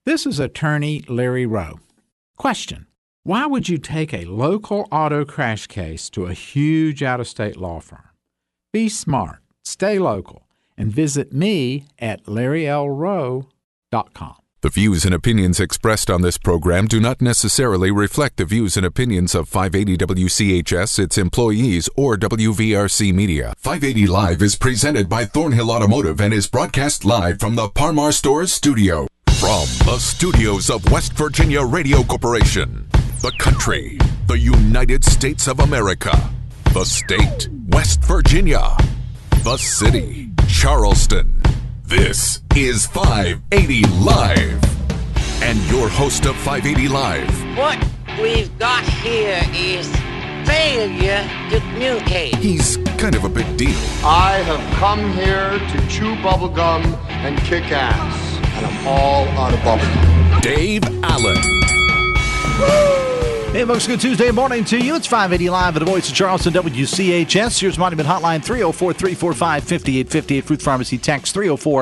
This is attorney Larry Rowe. Question: why would you take a local auto crash case to a huge out-of-state law firm? Be smart, stay local, and visit me at LarryLRowe.com. The views and opinions expressed on this program do not necessarily reflect the views and opinions of 580 WCHS, its employees, or WVRC Media. 580 Live is presented by Thornhill Automotive and is broadcast live from the Parmar Stores studio. From the studios of West Virginia Radio Corporation, the country, the United States of America, the state, West Virginia, the city, Charleston. This is 580 Live. And your host of 580 Live. What we've got here is failure to communicate. He's kind of a big deal. I have come here to chew bubblegum and kick ass. And I'm all out of bubblegum. Dave Allen. Hey, folks, good Tuesday morning to you. It's 580 Live at the Voice of Charleston, WCHS. Here's Monument Hotline, 304-345-5858. Fruit Pharmacy text,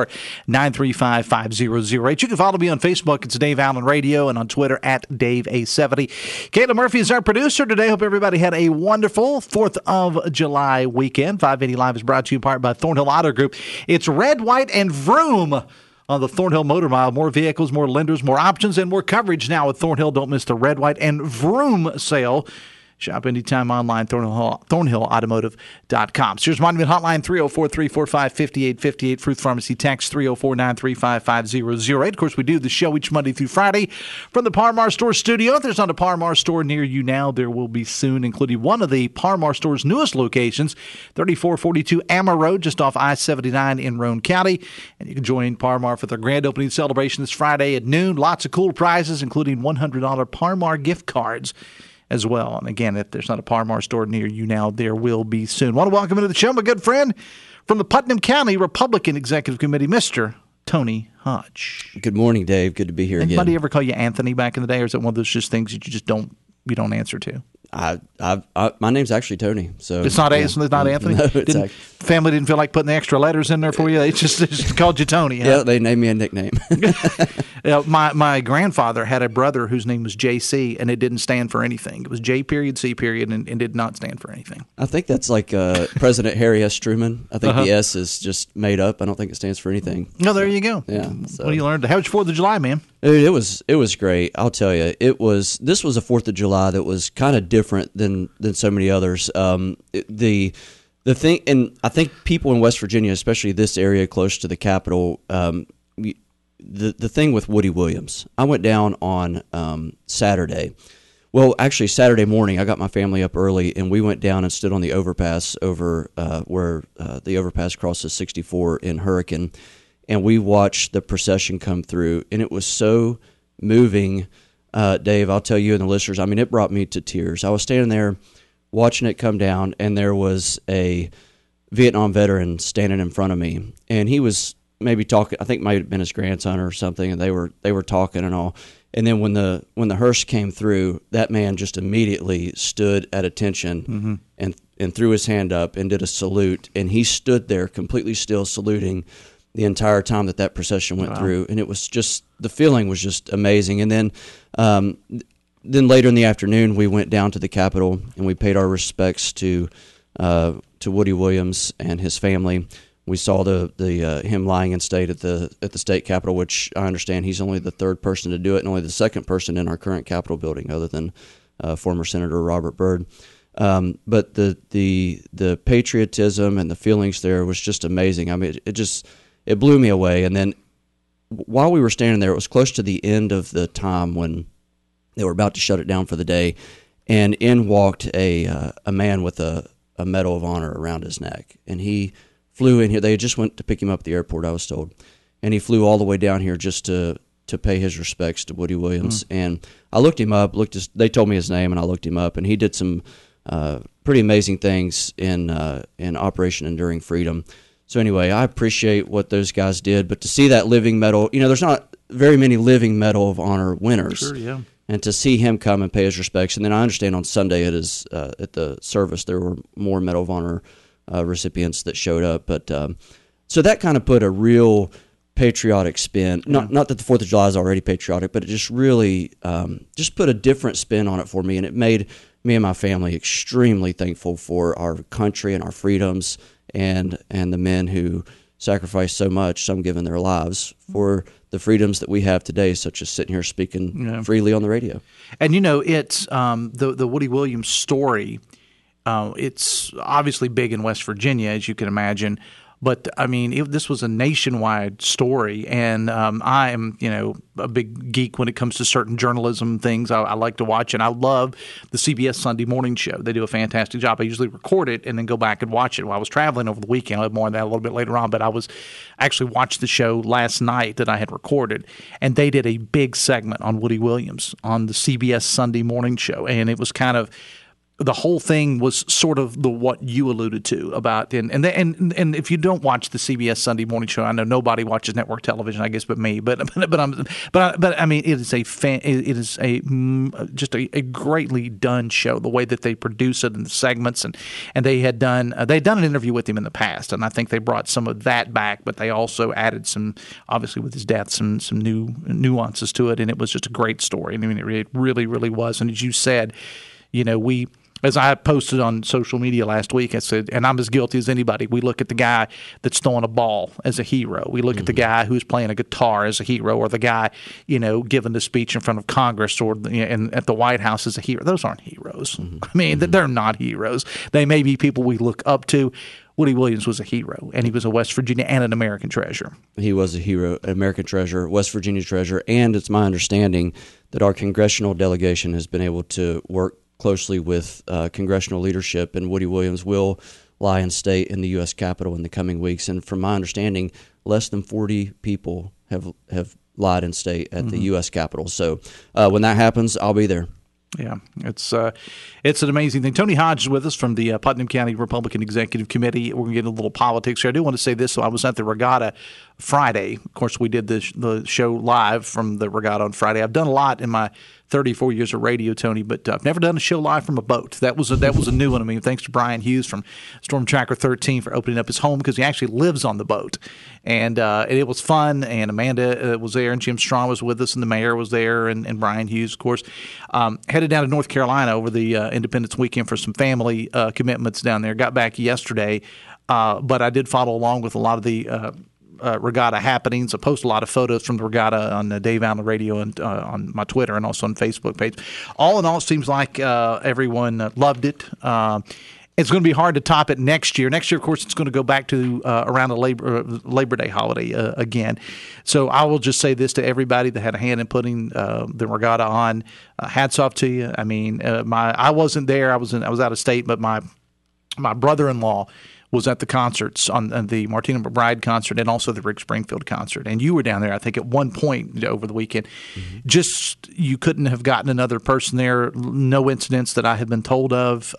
304-935-5008. You can follow me on Facebook. It's Dave Allen Radio, and on Twitter at DaveA70. Kayla Murphy is our producer today. Hope everybody had a wonderful 4th of July weekend. 580 Live is brought to you in part by Thornhill Auto Group. It's red, white, and vroom on the Thornhill Motor Mile. More vehicles, more lenders, more options, and more coverage now at Thornhill. Don't miss the red, white, and vroom sale. Shop anytime online, ThornhillAutomotive.com. Sears Monument Hotline, 304-345-5858. Fruit Pharmacy text, 304-935-5008. Of course, we do the show each Monday through Friday from the Parmar Store studio. If there's not a Parmar store near you now, there will be soon, including one of the Parmar Store's newest locations, 3442 Ammer Road, just off I-79 in Roane County. And you can join Parmar for their grand opening celebration this Friday at noon. Lots of cool prizes, including $100 Parmar gift cards as well. And again, if there's not a Parmar store near you now, there will be soon. Want to welcome into the show my good friend from the Putnam County Republican Executive Committee, Mr. Tony Hodge. Good morning, Dave. Good to be here again. Anybody ever call you Anthony back in the day, or is it one of those just things that you don't answer to? My name's actually Tony. So it's not Anthony. No, family didn't feel like putting the extra letters in there for you. They just called you Tony. Huh? Yeah, they named me a nickname. My grandfather had a brother whose name was JC, and it didn't stand for anything. It was J period, C period, and did not stand for anything. I think that's like President Harry S. Truman. I think the S is just made up. I don't think it stands for anything. No, there you go. Yeah. So. What do you learn? How was your 4th of July, man? It was great. I'll tell you, this was a 4th of July that was kind of different than so many others. The thing, and I think people in West Virginia, especially this area close to the Capitol, the thing with Woody Williams. I went down on Saturday. Well, actually Saturday morning, I got my family up early, and we went down and stood on the overpass over where the overpass crosses 64 in Hurricane, and we watched the procession come through, and it was so moving. Dave, I'll tell you and the listeners, I mean, it brought me to tears. I was standing there watching it come down, and there was a Vietnam veteran standing in front of me, and he was maybe talking. I think it might have been his grandson or something, and they were talking and all. And then when the hearse came through, that man just immediately stood at attention and threw his hand up and did a salute, and he stood there completely still saluting the entire time that procession went through, and it was just, the feeling was just amazing. And then later in the afternoon, we went down to the Capitol and we paid our respects to Woody Williams and his family. We saw him lying in state at the state capitol, which I understand he's only the 3rd person to do it and only the 2nd person in our current Capitol building, other than former Senator Robert Byrd. But the patriotism and the feelings there was just amazing. I mean, it blew me away. And then while we were standing there, it was close to the end of the time when they were about to shut it down for the day, and in walked a man with a Medal of Honor around his neck, and he flew in here. They just went to pick him up at the airport, I was told, and he flew all the way down here just to pay his respects to Woody Williams. And I looked him up. They told me his name, and I looked him up, and he did some pretty amazing things in Operation Enduring Freedom. So anyway, I appreciate what those guys did, but to see that living medal, there's not very many living Medal of Honor winners. Sure, yeah. And to see him come and pay his respects, and then I understand on Sunday at the service there were more Medal of Honor recipients that showed up, but so that kind of put a real patriotic spin. Not that the 4th of July is already patriotic, but it just really just put a different spin on it for me, and it made me and my family extremely thankful for our country and our freedoms, and the men who sacrificed so much, some giving their lives, for the freedoms that we have today, such as sitting here speaking freely on the radio. And it's the Woody Williams story. It's obviously big in West Virginia, as you can imagine. But, I mean, this was a nationwide story, and I am, a big geek when it comes to certain journalism things. I like to watch, and I love the CBS Sunday morning show. They do a fantastic job. I usually record it and then go back and watch it. While I was traveling over the weekend, I'll have more on that a little bit later on, but I was actually watched the show last night that I had recorded, and they did a big segment on Woody Williams on the CBS Sunday morning show, and it was kind of – the whole thing was sort of what you alluded to about, and if you don't watch the CBS Sunday morning show, I know nobody watches network television, I guess, but me. But I mean, it is just a greatly done show. The way that they produce it and the segments, and they'd done an interview with him in the past, and I think they brought some of that back, but they also added some, obviously with his death, some new nuances to it, and it was just a great story. I mean, it really, really was. And as you said, as I posted on social media last week, I said, and I'm as guilty as anybody, we look at the guy that's throwing a ball as a hero. We look at the guy who's playing a guitar as a hero, or the guy, giving the speech in front of Congress or at the White House as a hero. Those aren't heroes. I mean, they're not heroes. They may be people we look up to. Woody Williams was a hero, and he was a West Virginia and an American treasure. He was a hero, an American treasure, West Virginia treasure, and it's my understanding that our congressional delegation has been able to work closely with congressional leadership, and Woody Williams will lie in state in the U.S. Capitol in the coming weeks. And from my understanding, less than 40 people have lied in state at the U.S. Capitol. So when that happens, I'll be there. Yeah, it's an amazing thing. Tony Hodge is with us from the Putnam County Republican Executive Committee. We're going to get a little politics here. I do want to say this. So I was at the regatta Friday. Of course, we did the show live from the regatta on Friday. I've done a lot in my 34 years of radio, Tony, but I've never done a show live from a boat. That was a new one. I mean, thanks to Brian Hughes from Storm Tracker 13 for opening up his home, because he actually lives on the boat. And it was fun, and Amanda was there, and Jim Strong was with us, and the mayor was there, and Brian Hughes, of course. Headed down to North Carolina over the Independence weekend for some family commitments down there. Got back yesterday, but I did follow along with a lot of the regatta happenings. I post a lot of photos from the regatta on Dave Allen Radio and on my Twitter and also on Facebook page. All in all, it seems like everyone loved it. It's going to be hard to top it next year. Next year, of course, it's going to go back to around the Labor Day holiday again. So I will just say this to everybody that had a hand in putting the regatta on. Hats off to you. I mean, I wasn't there. I was out of state, but my brother-in-law was at the concerts, on the Martina McBride concert and also the Rick Springfield concert. And you were down there, I think, at one point over the weekend. Just, you couldn't have gotten another person there. No incidents that I have been told of,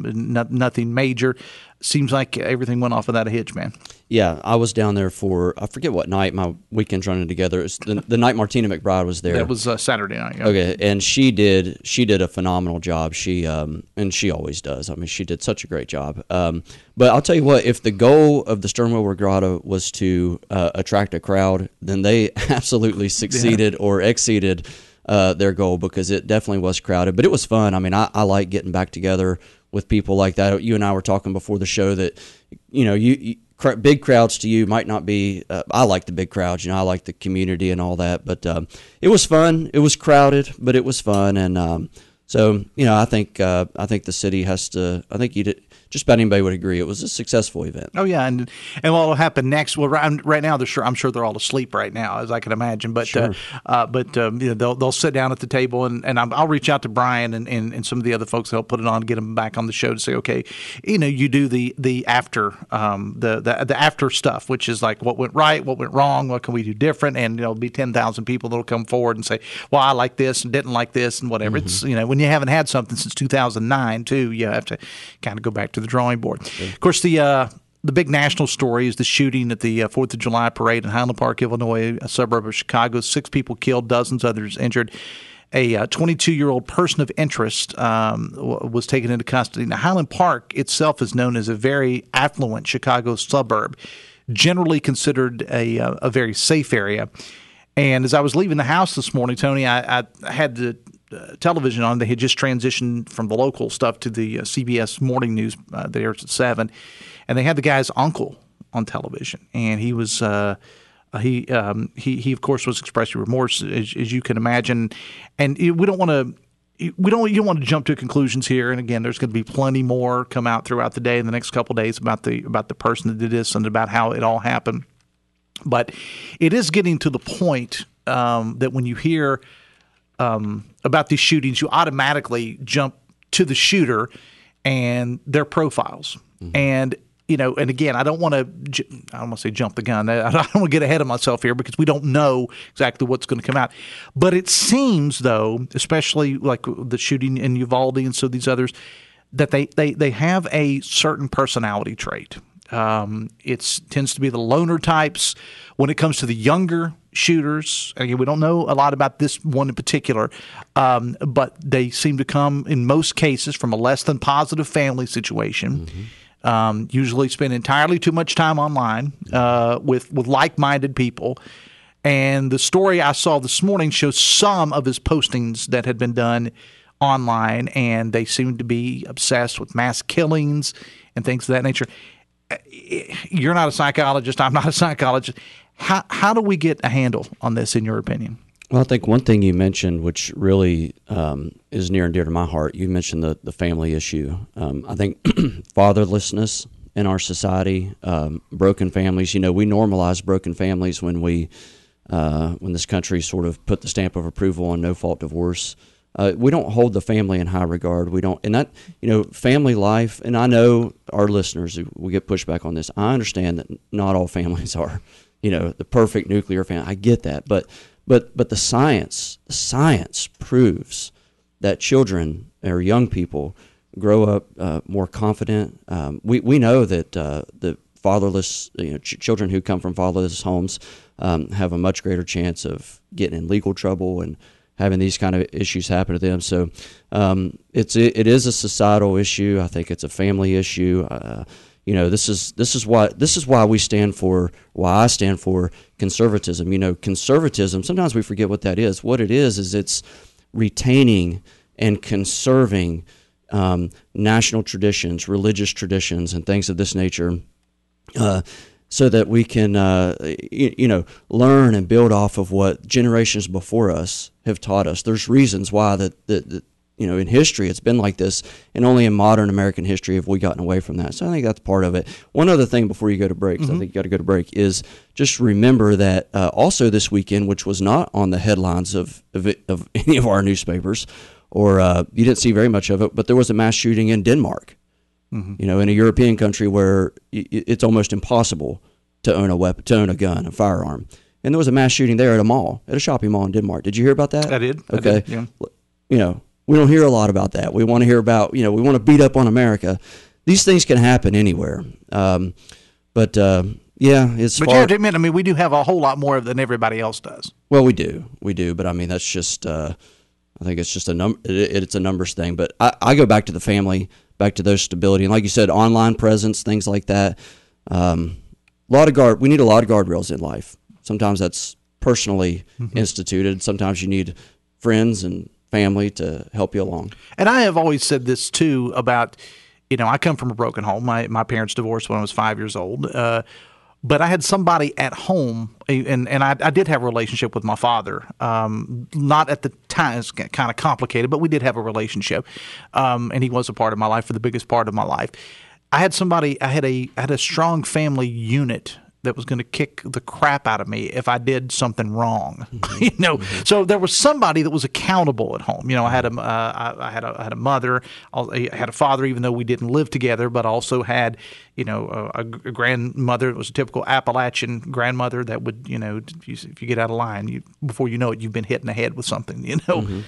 nothing major. Seems like everything went off without a hitch, man. Yeah, I was down there for, I forget what night, my weekend's running together. It's the night Martina McBride was there. That was Saturday night. Yeah. Okay, and she did a phenomenal job. She and she always does. I mean, she did such a great job. But I'll tell you what, if the goal of the Sternwell Regatta was to attract a crowd, then they absolutely succeeded or exceeded their goal, because it definitely was crowded. But it was fun. I mean, I like getting back together with people like that. You and I were talking before the show that, you big crowds to you might not be. I like the big crowds. I like the community and all that. But it was fun. It was crowded, but it was fun. And so I think the city has to. I think just about anybody would agree it was a successful event. Oh yeah, and what will happen next? Well, right now I'm sure they're all asleep right now, as I can imagine. But sure. They'll sit down at the table, and I'll reach out to Brian and some of the other folks that help put it on, get them back on the show to say, okay, you do the after the after stuff, which is like what went right, what went wrong, what can we do different, and there'll be 10,000 people that'll come forward and say, well, I like this and didn't like this and whatever. It's when you haven't had something since 2009 too, you have to kind of go back to the drawing board. Of course, the big national story is the shooting at the 4th of July parade in Highland Park, Illinois, a suburb of Chicago. 6 people killed, dozens others injured. A 22-year-old person of interest was taken into custody. Now, Highland Park itself is known as a very affluent Chicago suburb. generally considered a very safe area. And as I was leaving the house this morning, Tony, I had the television on. They had just transitioned from the local stuff to the CBS morning news that airs at 7, and they had the guy's uncle on television, and he was he of course was expressing remorse, as you can imagine, and we don't want to. You don't want to jump to conclusions here. And again, there's going to be plenty more come out throughout the day in the next couple of days about the person that did this and about how it all happened. But it is getting to the point that when you hear about these shootings, you automatically jump to the shooter and their profiles. Mm-hmm. And and again, I don't want to say jump the gun. I don't want to get ahead of myself here because we don't know exactly what's going to come out. But it seems, though, especially like the shooting in Uvalde and so these others, that they have a certain personality trait. It tends to be the loner types. When it comes to the younger shooters, again, we don't know a lot about this one in particular, but they seem to come, in most cases, from a less than positive family situation. Mm-hmm. Usually spend entirely too much time online with like-minded people. And the story I saw this morning shows some of his postings that had been done online, and they seem to be obsessed with mass killings and things of that nature. You're not a psychologist. I'm not a psychologist. How do we get a handle on this, in your opinion? Well, I think one thing you mentioned, which really is near and dear to my heart, you mentioned the family issue. I think fatherlessness in our society, broken families. We normalize broken families when this country sort of put the stamp of approval on no-fault divorce. We don't hold the family in high regard. We don't, and that family life. And I know our listeners, we get pushback on this. I understand that not all families are, the perfect nuclear family. I get that, but the science proves that children or young people grow up more confident. We know that the fatherless, children who come from fatherless homes have a much greater chance of getting in legal trouble and having these kind of issues happen to them. So it is a societal issue. I think it's a family issue. This is why I stand for conservatism. Conservatism, sometimes we forget what that is. What it is it's retaining and conserving national traditions, religious traditions, and things of this nature, so that we can learn and build off of what generations before us have taught us. There's reasons why that in history it's been like this, and only in modern American history have we gotten away from that. So I think that's part of it. One other thing before you go to break, mm-hmm. I think you got to go to break, is just remember that also this weekend, which was not on the headlines of any of our newspapers, or you didn't see very much of it, but there was a mass shooting in Denmark, mm-hmm. In a European country where it's almost impossible to own a weapon, to own a gun, a firearm. And there was a mass shooting there at a shopping mall in Denmark. Did you hear about that? I did. Okay. I did, yeah. We don't hear a lot about that. We want to hear about, we want to beat up on America. These things can happen anywhere. It's But you have to admit, we do have a whole lot more than everybody else does. Well, we do. But that's just, I think it's just it's a numbers thing. But I go back to the family, back to those stability. And like you said, online presence, things like that. We need a lot of guardrails in life. Sometimes that's personally mm-hmm. instituted. Sometimes you need friends and family to help you along. And I have always said this too about, I come from a broken home. My parents divorced when I was 5 years old. But I had somebody at home, and I did have a relationship with my father. Not at the time, it's kind of complicated, but we did have a relationship. And he was a part of my life for the biggest part of my life. I had a strong family unit that was going to kick the crap out of me if I did something wrong. Mm-hmm. Mm-hmm. So there was somebody that was accountable at home. I had a mother, I had a father, even though we didn't live together, but also had, a grandmother. It was a typical Appalachian grandmother that would, if you get out of line, before you know it, you've been hit in the head with something, mm-hmm.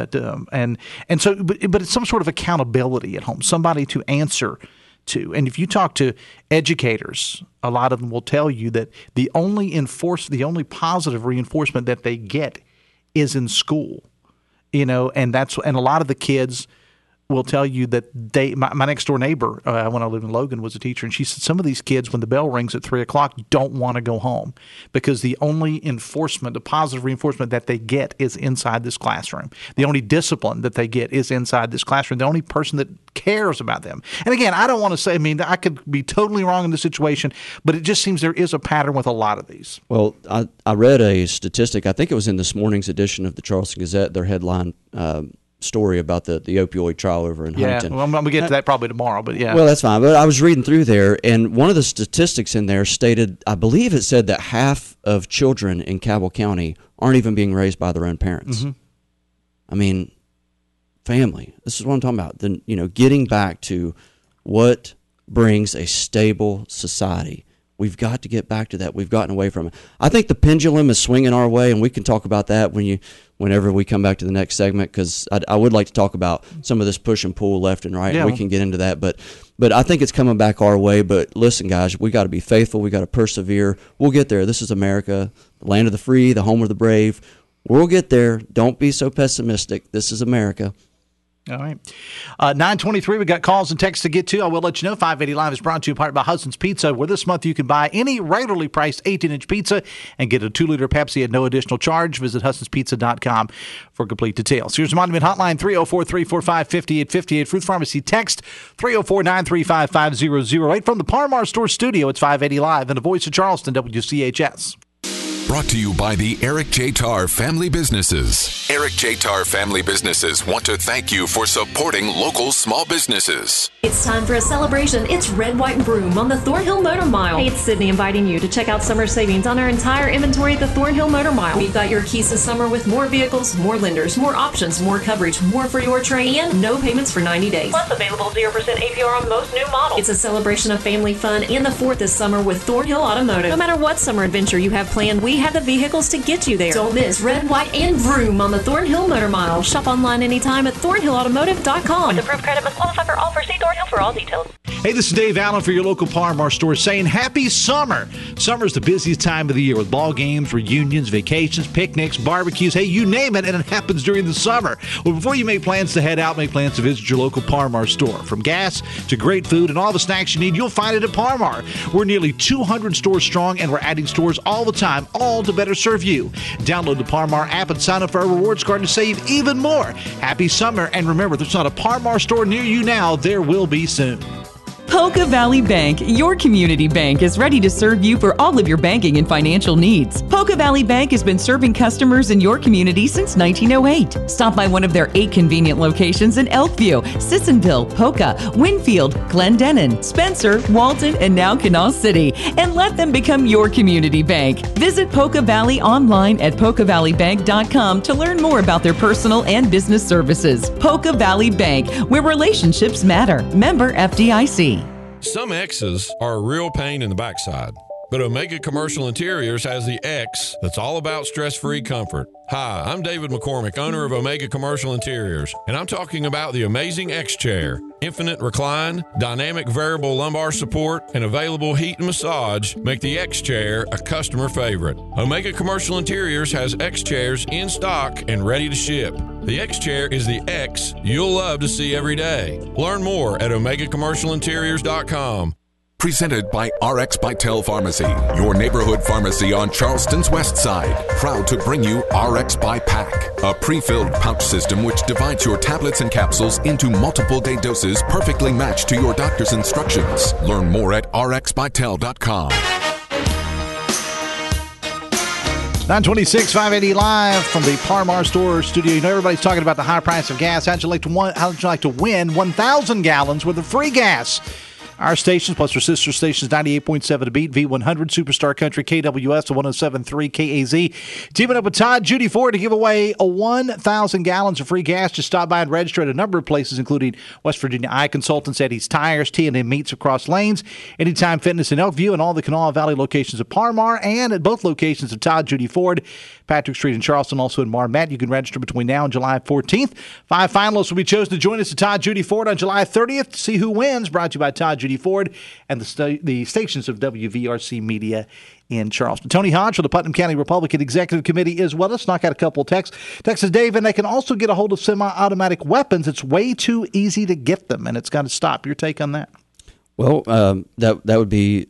and so, but it's some sort of accountability at home, somebody to answer to. And if you talk to educators, a lot of them will tell you that the only positive reinforcement that they get is in school, and a lot of the kids, will tell you that my next door neighbor, when I lived in Logan, was a teacher, and she said some of these kids, when the bell rings at 3 o'clock, don't want to go home because the only enforcement, the positive reinforcement that they get is inside this classroom. The only discipline that they get is inside this classroom. The only person that cares about them. And again, I don't want to say, I could be totally wrong in this situation, but it just seems there is a pattern with a lot of these. Well, I read a statistic, I think it was in this morning's edition of the Charleston Gazette, their headline story about the opioid trial over in Huntington. Yeah, well, I'm going to get to that probably tomorrow, but yeah. Well, that's fine. But I was reading through there, and one of the statistics in there stated, I believe it said that half of children in Cabell County aren't even being raised by their own parents. Mm-hmm. Family. This is what I'm talking about. Then, getting back to what brings a stable society. We've got to get back to that. We've gotten away from it. I think the pendulum is swinging our way, and we can talk about that whenever we come back to the next segment, because I would like to talk about some of this push and pull left and right, and we can get into that. But I think it's coming back our way. But listen, guys, we got to be faithful. We got to persevere. We'll get there. This is America, the land of the free, the home of the brave. We'll get there. Don't be so pessimistic. This is America. All right. 9:23, we got calls and texts to get to. I will let you know 580 Live is brought to you in part by Hudson's Pizza, where this month you can buy any regularly priced 18-inch pizza and get a 2-liter Pepsi at no additional charge. Visit Hudson'sPizza.com for complete details. Here's the Monument Hotline, 304-345-5858. Fruit Pharmacy text, 304-935-5008. From the Par-Mar Store studio, it's 580 Live and the voice of Charleston, WCHS. Brought to you by the Eric J. Tarr Family Businesses. Eric J. Tarr Family Businesses want to thank you for supporting local small businesses. It's time for a celebration. It's Red, White, and Broom on the Thornhill Motor Mile. Hey, it's Sydney inviting you to check out summer savings on our entire inventory at the Thornhill Motor Mile. We've got your keys to summer with more vehicles, more lenders, more options, more coverage, more for your trade, and no payments for 90 days. Plus available 0% APR on most new models. It's a celebration of family fun and the 4th this summer with Thornhill Automotive. No matter what summer adventure you have planned, we have the vehicles to get you there. Don't miss Red, White, and Vroom on the Thornhill Motor Mile. Shop online anytime at thornhillautomotive.com. With approved credit, must qualify for offers. See Thornhill for all details. Hey, this is Dave Allen for your local Par-Mar store saying happy summer. Summer's the busiest time of the year with ball games, reunions, vacations, picnics, barbecues. Hey, you name it, and it happens during the summer. Well, before you make plans to head out, make plans to visit your local Par-Mar store. From gas to great food and all the snacks you need, you'll find it at Par-Mar. We're nearly 200 stores strong, and we're adding stores all the time, all to better serve you. Download the Par-Mar app and sign up for our rewards card to save even more. Happy summer, and remember, there's not a Par-Mar store near you now. There will be soon. Poca Valley Bank, your community bank, is ready to serve you for all of your banking and financial needs. Poca Valley Bank has been serving customers in your community since 1908. Stop by one of their 8 convenient locations in Elkview, Sissonville, Poca, Winfield, Glendenning, Spencer, Walton, and now Kanawha City, and let them become your community bank. Visit Poca Valley online at PocaValleyBank.com to learn more about their personal and business services. Poca Valley Bank, where relationships matter. Member FDIC. Some X's are a real pain in the backside, but Omega Commercial Interiors has the X that's all about stress-free comfort. Hi, I'm David McCormick, owner of Omega Commercial Interiors, and I'm talking about the amazing X-Chair. Infinite recline, dynamic variable lumbar support, and available heat and massage make the X-Chair a customer favorite. Omega Commercial Interiors has X-Chairs in stock and ready to ship. The X-Chair is the X you'll love to see every day. Learn more at OmegaCommercialInteriors.com. Presented by RX Vital Pharmacy, your neighborhood pharmacy on Charleston's west side. Proud to bring you RX by Pack, a pre-filled pouch system which divides your tablets and capsules into multiple day doses perfectly matched to your doctor's instructions. Learn more at rxvital.com. 926, 580 Live from the Par-Mar Store studio. You know, everybody's talking about the high price of gas. How'd you like to win 1,000 gallons worth of free gas? Our stations, plus our sister stations, 98.7 to beat, V100, Superstar Country, KWS, 107.3, KAZ. Teaming up with Todd Judy Ford to give away 1,000 gallons of free gas. Just stop by and register at a number of places, including West Virginia Eye Consultants, Eddie's Tires, T&M Meats across lanes, Anytime Fitness in Elkview, and all the Kanawha Valley locations of Par-Mar, and at both locations of Todd Judy Ford, Patrick Street in Charleston, also in Marmet. You can register between now and July 14th. 5 finalists will be chosen to join us at Todd Judy Ford on July 30th to see who wins. Brought to you by Todd Judy Ford and the stations of WVRC Media in Charleston. Tony Hodge from the Putnam County Republican Executive Committee is with us. Knock out a couple of texts. Texas Dave, and they can also get a hold of semi-automatic weapons. It's way too easy to get them, and it's got to stop. Your take on that? Well, that would be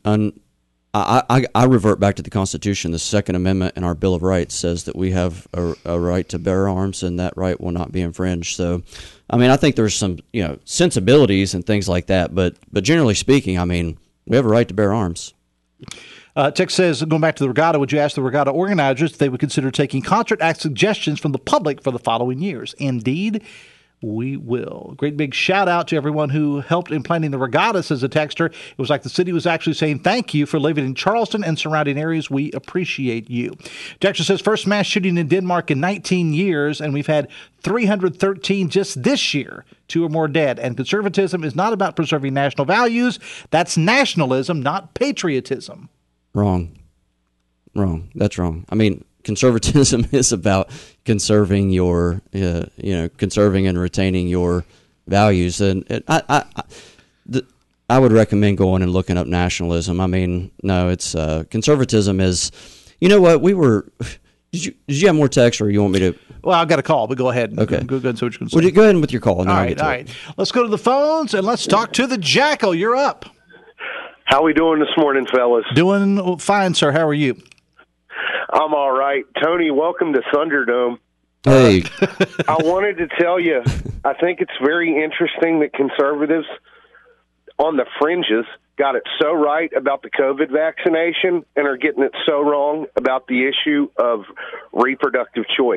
I revert back to the Constitution. The Second Amendment in our Bill of Rights says that we have a right to bear arms, and that right will not be infringed. So, I mean, I think there's some sensibilities and things like that, but generally speaking, I mean, we have a right to bear arms. Text says, going back to the regatta, would you ask the regatta organizers if they would consider taking concert act suggestions from the public for the following years? Indeed, we will. Great big shout out to everyone who helped in planning the regatta, says a texter. It was like the city was actually saying thank you for living in Charleston and surrounding areas. We appreciate you. Texter says first mass shooting in Denmark in 19 years, and we've had 313 just this year, 2 or more dead. And conservatism is not about preserving national values. That's nationalism, not patriotism. Wrong. That's wrong. I mean, conservatism is about conserving your, conserving and retaining your values. And I would recommend going and looking up nationalism. I mean, no, it's conservatism is. You know what? Did you have more text, or you want me to? Well, I've got a call, but go ahead. Okay. Go ahead and see what you're going to say. Well, go ahead with your call. And all then right. Let's go to the phones and let's talk to the Jackal. You're up. How we doing this morning, fellas? Doing fine, sir. How are you? I'm all right. Tony, welcome to Thunderdome. Hey. I wanted to tell you, I think it's very interesting that conservatives on the fringes got it so right about the COVID vaccination and are getting it so wrong about the issue of reproductive choice.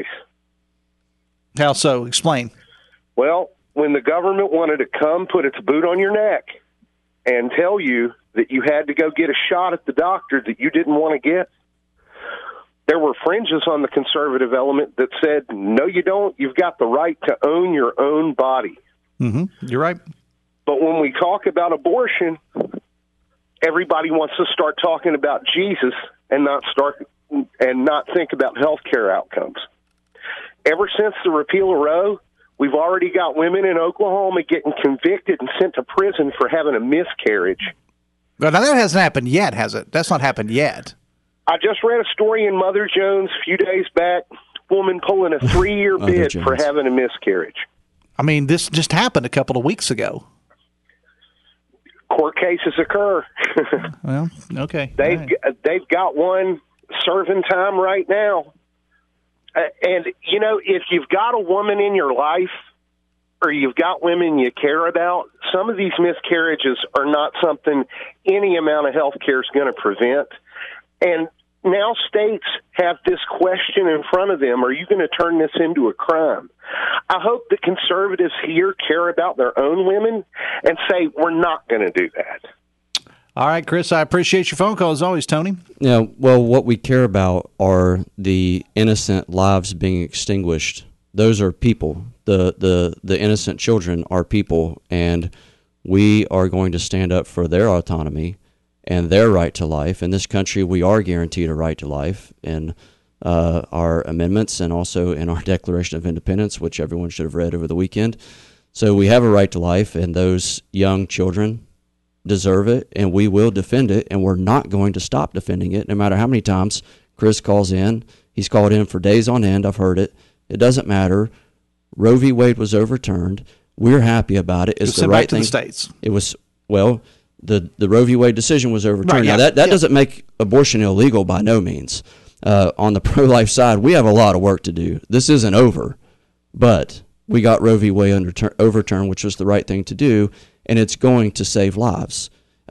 How so? Explain. Well, when the government wanted to come put its boot on your neck and tell you that you had to go get a shot at the doctor that you didn't want to get, there were fringes on the conservative element that said, no, you don't. You've got the right to own your own body. Mm-hmm. You're right. But when we talk about abortion, everybody wants to start talking about Jesus and not think about health care outcomes. Ever since the repeal of Roe, we've already got women in Oklahoma getting convicted and sent to prison for having a miscarriage. But now that hasn't happened yet, has it? That's not happened yet. I just read a story in Mother Jones a few days back, woman pulling a 3-year bid for having a miscarriage. I mean, this just happened a couple of weeks ago. Court cases occur. Well, okay. They've got one serving time right now. And, if you've got a woman in your life or you've got women you care about, some of these miscarriages are not something any amount of health care is going to prevent. And now states have this question in front of them, are you going to turn this into a crime? I hope the conservatives here care about their own women and say, we're not going to do that. All right, Chris, I appreciate your phone call as always, Tony. Yeah, well, what we care about are the innocent lives being extinguished. Those are people. The innocent children are people, and we are going to stand up for their autonomy and their right to life. In this country, we are guaranteed a right to life in our amendments and also in our Declaration of Independence, which everyone should have read over the weekend. So we have a right to life, and those young children deserve it, and we will defend it, and we're not going to stop defending it, no matter how many times Chris calls in. He's called in for days on end. I've heard it. It doesn't matter. Roe v. Wade was overturned. We're happy about it. It's the right thing. Back to the states. It was, well, the Roe v. Wade decision was overturned. Right, yeah, now, that doesn't make abortion illegal by no means. On the pro-life side, we have a lot of work to do. This isn't over, but we got Roe v. Wade overturned, which was the right thing to do, and it's going to save lives.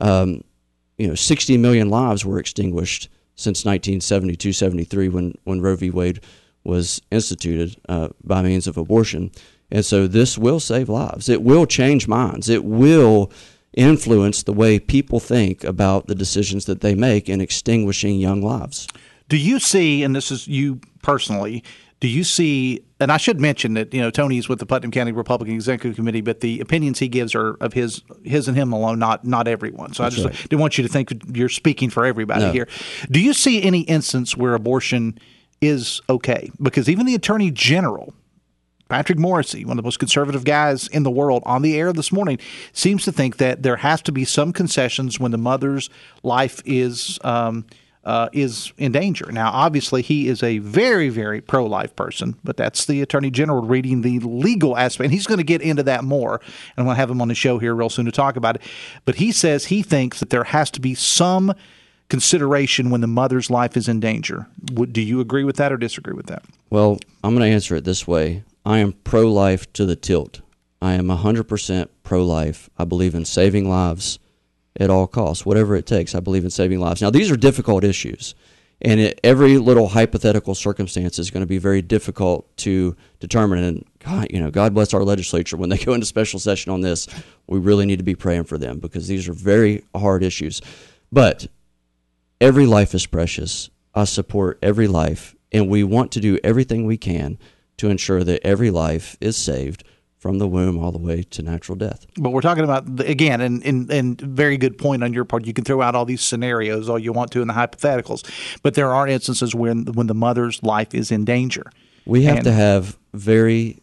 60 million lives were extinguished since 1972-73 when Roe v. Wade was instituted by means of abortion. And so this will save lives. It will change minds. It will influence the way people think about the decisions that they make in extinguishing young lives. Do you see, and this is you personally, do you see, and I should mention that, Tony's with the Putnam County Republican Executive Committee, but the opinions he gives are of his and him alone, not everyone. So That's I just didn't want you to think you're speaking for everybody here. Do you see any instance where abortion is okay? Because even the Attorney General, Patrick Morrissey, one of the most conservative guys in the world, on the air this morning, seems to think that there has to be some concessions when the mother's life is is in danger. Now, obviously, he is a very, very pro-life person, but that's the Attorney General reading the legal aspect. And he's going to get into that more, and I'm going to have him on the show here real soon to talk about it. But he says he thinks that there has to be some consideration when the mother's life is in danger. Do you agree with that or disagree with that? Well, I'm going to answer it this way. I am pro-life to the tilt. I am 100% pro-life. I believe in saving lives at all costs, whatever it takes. I believe in saving lives. Now, these are difficult issues, and every little hypothetical circumstance is going to be very difficult to determine. And God bless our legislature when they go into special session on this. We really need to be praying for them because these are very hard issues. But every life is precious. I support every life, and we want to do everything we can to ensure that every life is saved from the womb all the way to natural death. But we're talking about, again, and very good point on your part. You can throw out all these scenarios all you want to in the hypotheticals, but there are instances when the mother's life is in danger. We have to have there's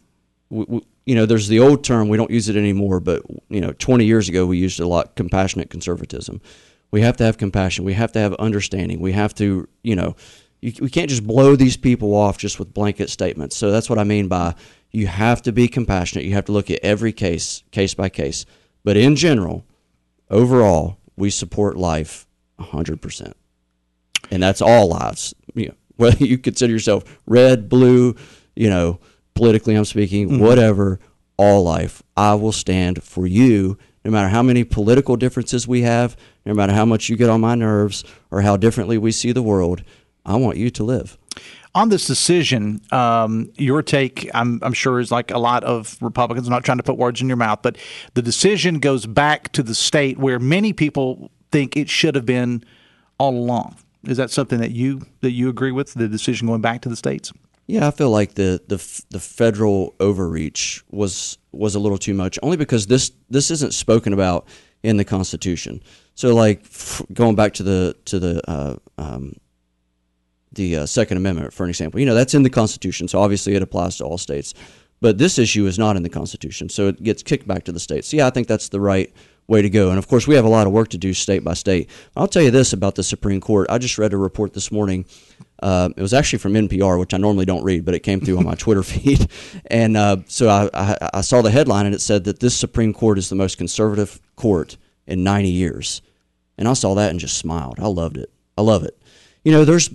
the old term, we don't use it anymore, but 20 years ago we used it a lot, compassionate conservatism. We have to have compassion. We have to have understanding. We have to, we can't just blow these people off just with blanket statements. So that's what I mean by you have to be compassionate. You have to look at every case by case. But in general, overall, we support life 100%. And that's all lives. Whether you consider yourself red, blue, politically I'm speaking, whatever, all life. I will stand for you no matter how many political differences we have, no matter how much you get on my nerves or how differently we see the world. I want you to live. On this decision, your take, I'm sure, is like a lot of Republicans. I'm not trying to put words in your mouth, but the decision goes back to the state where many people think it should have been all along. Is that something that you agree with, the decision going back to the states? Yeah, I feel like the federal overreach was a little too much, only because this isn't spoken about in the Constitution. So, like going back to the Second Amendment, for an example, that's in the Constitution, so obviously it applies to all states. But this issue is not in the Constitution, so it gets kicked back to the states. So, yeah, I think that's the right way to go. And, of course, we have a lot of work to do state by state. I'll tell you this about the Supreme Court. I just read a report this morning. It was actually from NPR, which I normally don't read, but it came through on my Twitter feed. And so I saw the headline, and it said that this Supreme Court is the most conservative court in 90 years. And I saw that and just smiled. I loved it. I love it. There's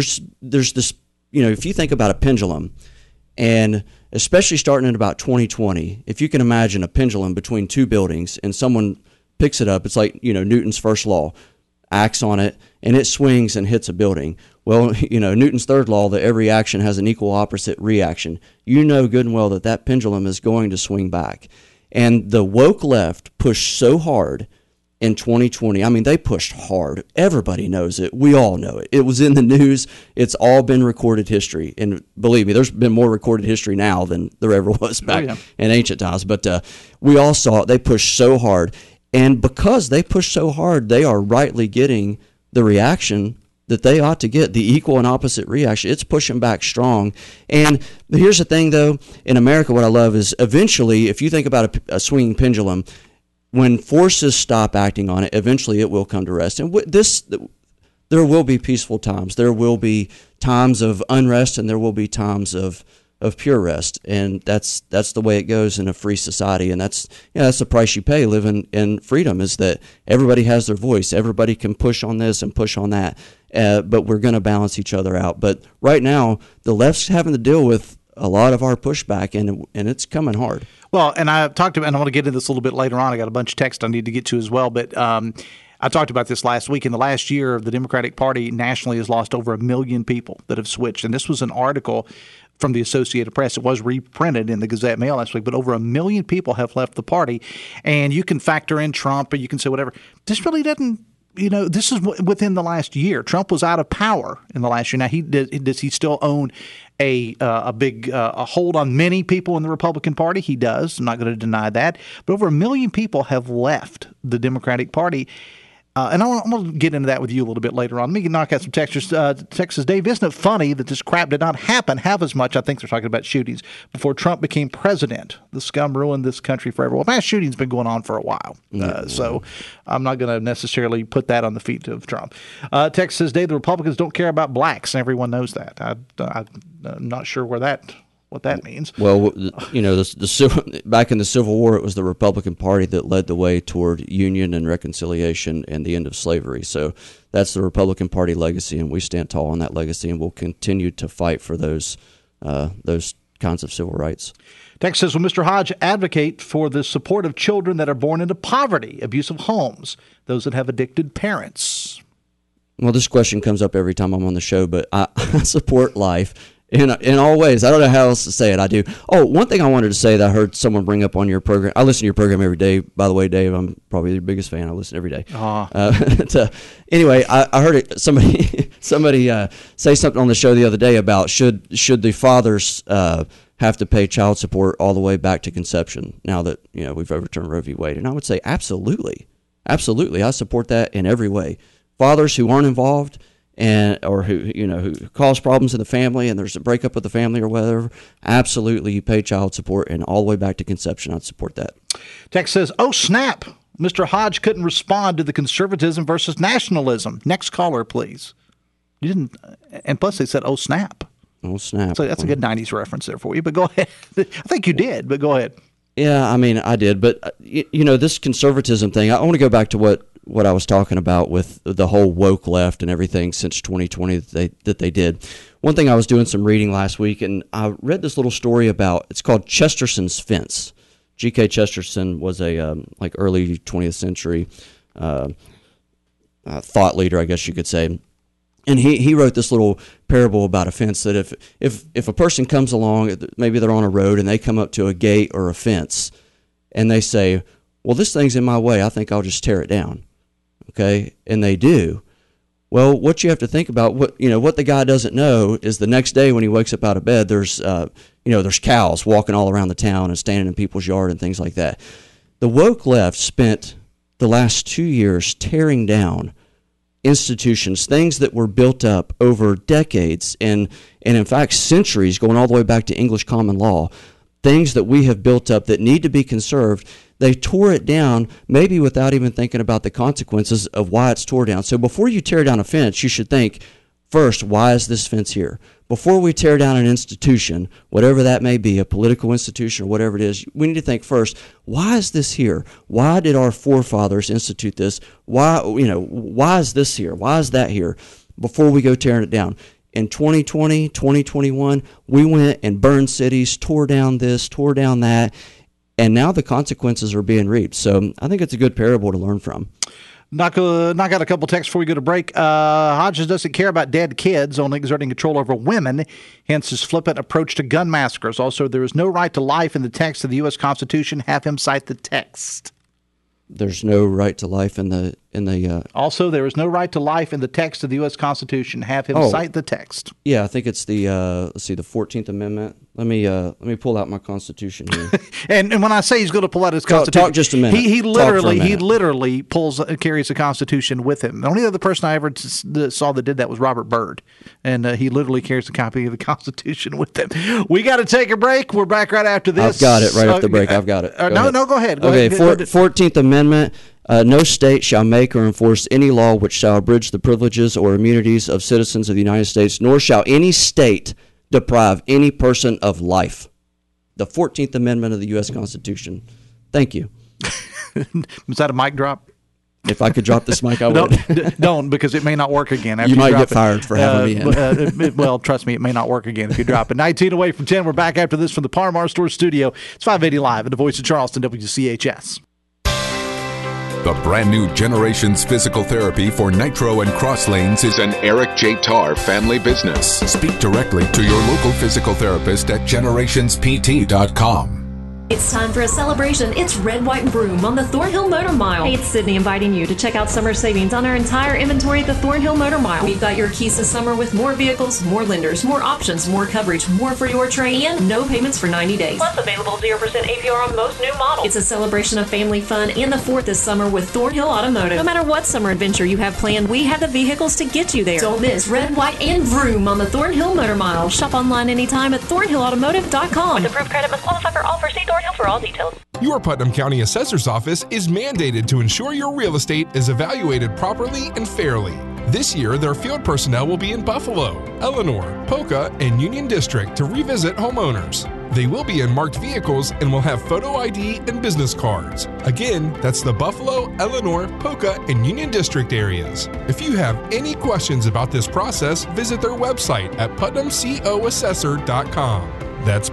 this, if you think about a pendulum, and especially starting in about 2020, if you can imagine a pendulum between two buildings and someone picks it up, it's like, Newton's first law, acts on it, and it swings and hits a building. Well, Newton's third law, that every action has an equal opposite reaction. You know good and well that pendulum is going to swing back. And the woke left pushed so hard in 2020. I mean, they pushed hard. Everybody knows it. We all know it. It was in the news. It's all been recorded history. And believe me, there's been more recorded history now than there ever was back in ancient times. But we all saw it. They pushed so hard. And because they pushed so hard, they are rightly getting the reaction that they ought to get, the equal and opposite reaction. It's pushing back strong. And here's the thing, though. In America, what I love is eventually, if you think about a swinging pendulum, when forces stop acting on it, eventually it will come to rest. And there will be peaceful times. There will be times of unrest, and there will be times of pure rest. And that's the way it goes in a free society. And that's the price you pay living in freedom, is that everybody has their voice. Everybody can push on this and push on that. But we're going to balance each other out. But right now, the left's having to deal with a lot of our pushback, and it's coming hard. Well, and I talked about, and I want to get into this a little bit later on. I got a bunch of text I need to get to as well, but I talked about this last week. In the last year, the Democratic Party nationally has lost over 1 million people that have switched, and this was an article from the Associated Press. It was reprinted in the Gazette-Mail last week, but over 1 million people have left the party, and you can factor in Trump, or you can say whatever. This really doesn't. This is within the last year. Trump was out of power in the last year. Now, does he still own a big hold on many people in the Republican Party? He does. I'm not going to deny that. But over 1 million people have left the Democratic Party. And I'm going to get into that with you a little bit later on. Let me knock out some textures. Texas Dave, isn't it funny that this crap did not happen half as much? I think they're talking about shootings before Trump became president. The scum ruined this country forever. Well, mass shooting's been going on for a while, so I'm not going to necessarily put that on the feet of Trump. Texas says, Dave, the Republicans don't care about blacks, and everyone knows that. I'm not sure what that means. Well, back in the Civil War, it was the Republican Party that led the way toward union and reconciliation and the end of slavery. So that's the Republican Party legacy, and we stand tall on that legacy, and we'll continue to fight for those kinds of civil rights. Text says, will Mr. Hodge advocate for the support of children that are born into poverty, abusive homes, those that have addicted parents? Well, this question comes up every time I'm on the show, but I support life. In all ways. I don't know how else to say it. I do. Oh, one thing I wanted to say that I heard someone bring up on your program. I listen to your program every day. By the way, Dave, I'm probably your biggest fan. I listen every day. Anyway, I heard somebody say something on the show the other day about should the fathers have to pay child support all the way back to conception now that we've overturned Roe v. Wade? And I would say absolutely. I support that in every way. Fathers who aren't involved or who cause problems in the family and there's a breakup with the family or whatever, absolutely you pay child support and all the way back to conception. I'd support that. Text says, oh snap, Mr. Hodge couldn't respond to the conservatism versus nationalism. Next caller, please. You didn't, and plus they said, oh snap. Oh snap. So that's a good 90s reference there for you, but go ahead. I think you did, but go ahead. Yeah, I mean, I did, but this conservatism thing, I want to go back to what I was talking about with the whole woke left and everything since 2020 that they did. One thing, I was doing some reading last week, and I read this little story about, it's called Chesterson's Fence. G.K. Chesterton was a early 20th century thought leader, I guess you could say. And he wrote this little parable about a fence that if a person comes along, maybe they're on a road and they come up to a gate or a fence and they say, well, this thing's in my way, I think I'll just tear it down. Okay? And they do. Well, what you have to think about, what the guy doesn't know is the next day when he wakes up out of bed, there's cows walking all around the town and standing in people's yard and things like that. The woke left spent the last 2 years tearing down institutions, things that were built up over decades and in fact centuries, going all the way back to English common law, things that we have built up that need to be conserved. They tore it down, maybe without even thinking about the consequences of why it's tore down. So before you tear down a fence, you should think, first, why is this fence here? Before we tear down an institution, whatever that may be, a political institution or whatever it is, we need to think first, why is this here? Why did our forefathers institute this? Why is this here? Why is that here? Before we go tearing it down. In 2020, 2021, we went and burned cities, tore down this, tore down that, and now the consequences are being reaped. So I think it's a good parable to learn from. Knock out a couple texts before we go to break. Hodges doesn't care about dead kids, only exerting control over women, hence his flippant approach to gun massacres. Also, there is no right to life in the text of the U.S. Constitution. Have him cite the text. There's no right to life in the. Also, there is no right to life in the text of the U.S. Constitution. Have him cite the text. Yeah, I think it's the the 14th Amendment. Let me pull out my Constitution here. and when I say he's going to pull out his Constitution, talk just a minute. He literally carries the Constitution with him. The only other person I ever saw that did that was Robert Byrd, and he literally carries a copy of the Constitution with him. We got to take a break. We're back right after this. I've got it right after the break. I've got it. No, go ahead. Go ahead. 14th Amendment. No state shall make or enforce any law which shall abridge the privileges or immunities of citizens of the United States, nor shall any state deprive any person of life. The 14th Amendment of the U.S. Constitution. Thank you. Was that a mic drop? If I could drop this mic, I would. Don't, because it may not work again. After you might get fired for having me in. Well, trust me, it may not work again if you drop it. 19 away from 10. We're back after this from the Par-A-Mar Store studio. It's 580 Live at the Voice of Charleston, WCHS. The brand new Generations Physical Therapy for Nitro and Cross Lanes is an Eric J. Tarr family business. Speak directly to your local physical therapist at generationspt.com. It's time for a celebration. It's Red, White, and Broom on the Thornhill Motor Mile. Hey, it's Sydney inviting you to check out summer savings on our entire inventory at the Thornhill Motor Mile. We've got your keys to summer with more vehicles, more lenders, more options, more coverage, more for your trade, and no payments for 90 days. Plus available 0% APR on most new models. It's a celebration of family fun and the 4th this summer with Thornhill Automotive. No matter what summer adventure you have planned, we have the vehicles to get you there. Don't miss Red, White, and Vroom on the Thornhill Motor Mile. Shop online anytime at thornhillautomotive.com. With approved credit, must qualify for offers. See Thornhill for all details. Your Putnam County Assessor's Office is mandated to ensure your real estate is evaluated properly and fairly. This year, their field personnel will be in Buffalo, Eleanor, Polka, and Union District to revisit homeowners. They will be in marked vehicles and will have photo ID and business cards. Again, that's the Buffalo, Eleanor, Polka, and Union District areas. If you have any questions about this process, visit their website at putnamcoassessor.com. That's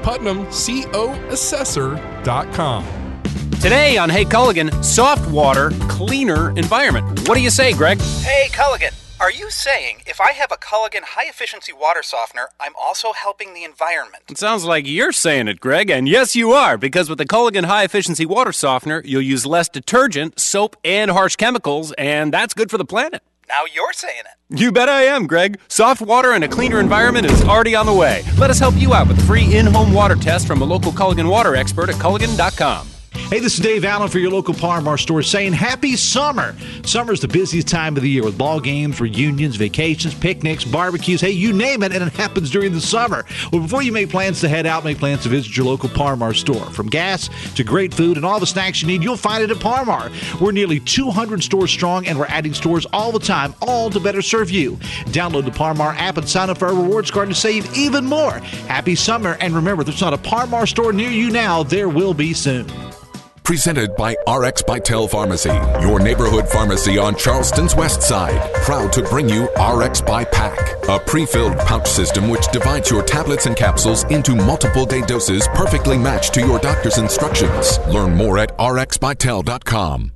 putnamcoassessor.com. Today on Hey Culligan, soft water, cleaner environment. What do you say, Greg? Hey Culligan, are you saying if I have a Culligan high-efficiency water softener, I'm also helping the environment? It sounds like you're saying it, Greg, and yes you are, because with the Culligan high-efficiency water softener, you'll use less detergent, soap, and harsh chemicals, and that's good for the planet. Now you're saying it. You bet I am, Greg. Soft water and a cleaner environment is already on the way. Let us help you out with a free in-home water test from a local Culligan water expert at Culligan.com. Hey, this is Dave Allen for your local Par-Mar store saying happy summer. Summer's the busiest time of the year with ball games, reunions, vacations, picnics, barbecues, hey, you name it, and it happens during the summer. Well, before you make plans to head out, make plans to visit your local Par-Mar store. From gas to great food and all the snacks you need, you'll find it at Par-Mar. We're nearly 200 stores strong, and we're adding stores all the time, all to better serve you. Download the Par-Mar app and sign up for our rewards card to save even more. Happy summer, and remember, there's not a Par-Mar store near you now. There will be soon. Presented by RX Vital Pharmacy, your neighborhood pharmacy on Charleston's west side. Proud to bring you RX by Pack, a pre-filled pouch system which divides your tablets and capsules into multiple day doses perfectly matched to your doctor's instructions. Learn more at rxvital.com.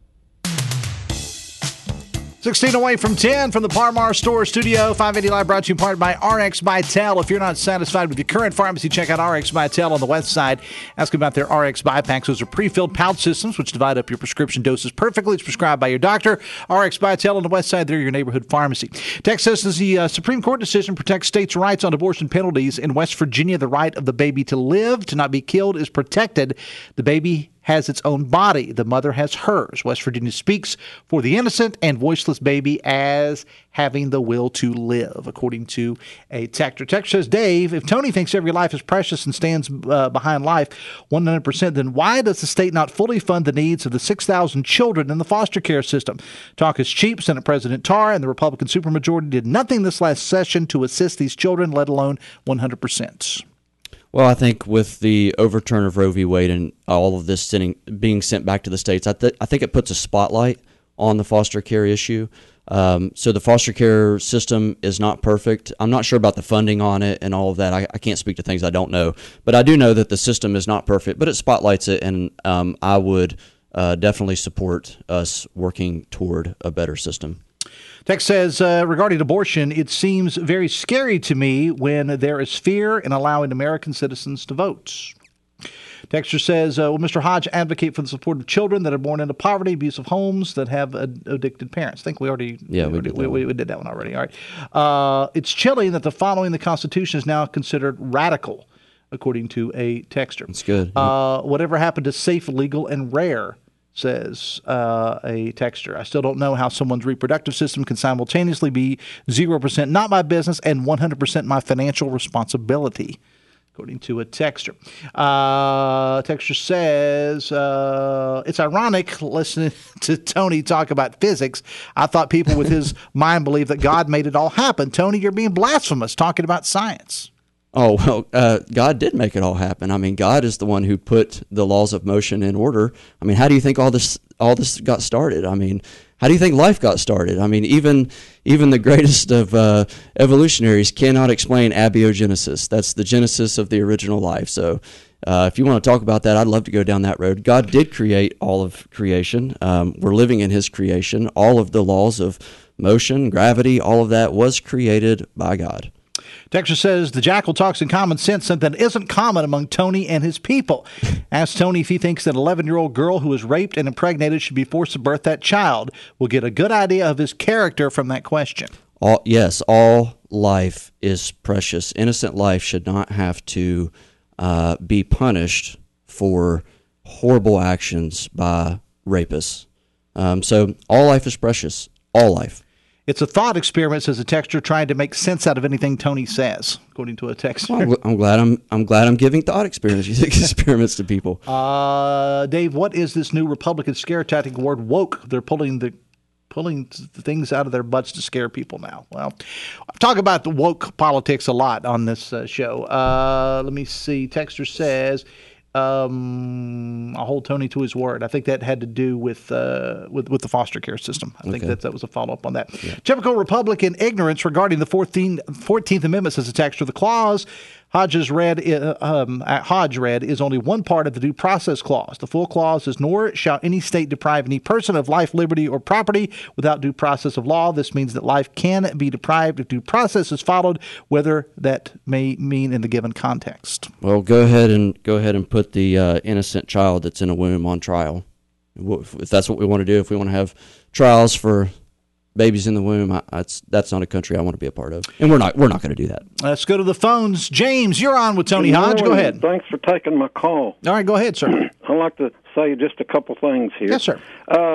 16 away from 10 from the Par-Mar Store Studio. 580 Live brought to you in part by RX Vital. If you're not satisfied with your current pharmacy, check out RX Vital on the west side. Ask about their RX Bipacks. Those are pre-filled pouch systems which divide up your prescription doses perfectly. It's prescribed by your doctor. RX Vital on the west side, they're your neighborhood pharmacy. Texas says the Supreme Court decision protects states' rights on abortion penalties. In West Virginia, the right of the baby to live, to not be killed, is protected. The baby has its own body. The mother has hers. West Virginia speaks for the innocent and voiceless baby as having the will to live, according to a texter. Texter says, Dave, if Tony thinks every life is precious and stands behind life 100%, then why does the state not fully fund the needs of the 6,000 children in the foster care system? Talk is cheap. Senate President Tarr and the Republican supermajority did nothing this last session to assist these children, let alone 100%. Well, I think with the overturn of Roe v. Wade and all of this being sent back to the states, I think it puts a spotlight on the foster care issue. So the foster care system is not perfect. I'm not sure about the funding on it and all of that. I can't speak to things I don't know. But I do know that the system is not perfect, but it spotlights it, and I would definitely support us working toward a better system. Text says, regarding abortion, it seems very scary to me when there is fear in allowing American citizens to vote. Texter says, will Mr. Hodge advocate for the support of children that are born into poverty, abusive homes, that have addicted parents? I think we already did that one already. All right. It's chilling that the following the Constitution is now considered radical, according to a texter. That's good. Whatever happened to safe, legal, and rare? Says a texter. I still don't know how someone's reproductive system can simultaneously be 0% not my business and 100% my financial responsibility, according to a texter. Texter says, it's ironic listening to Tony talk about physics. I thought people with his mind believe that God made it all happen. Tony, you're being blasphemous talking about science. Oh, well, God did make it all happen. I mean, God is the one who put the laws of motion in order. I mean, how do you think all this got started? I mean, how do you think life got started? I mean, even the greatest of evolutionaries cannot explain abiogenesis. That's the genesis of the original life. So if you want to talk about that, I'd love to go down that road. God did create all of creation. We're living in his creation. All of the laws of motion, gravity, all of that was created by God. Dexter says the Jackal talks in common sense, something that isn't common among Tony and his people. Ask Tony if he thinks that an 11-year-old girl who was raped and impregnated should be forced to birth that child. We'll get a good idea of his character from that question. Yes, all life is precious. Innocent life should not have to be punished for horrible actions by rapists. So all life is precious. All life. It's a thought experiment, says a texter, trying to make sense out of anything Tony says, according to a texter. Well, I'm glad I'm giving thought experiments to people. Dave, what is this new Republican scare tactic word woke? They're pulling things out of their butts to scare people now. Well, I've talked about the woke politics a lot on this show. Let me see. Texter says, I'll hold Tony to his word. I think that had to do with the foster care system. I think that was a follow-up on that. Yeah. Typical Republican ignorance regarding the 14th Amendment, says the texter. The clause Hodge read is only one part of the due process clause. The full clause is, nor shall any state deprive any person of life, liberty, or property without due process of law. This means that life can be deprived if due process is followed, whether that may mean in the given context. Well, go ahead and put the innocent child that's in a womb on trial. If that's what we want to do, if we want to have trials for babies in the womb, that's not a country I want to be a part of, and we're not going to do that. Let's go to the phones. James, you're on with Tony Hodge. Go ahead. Thanks for taking my call. All right, go ahead, sir. I'd like to say just a couple things here. Yes, sir.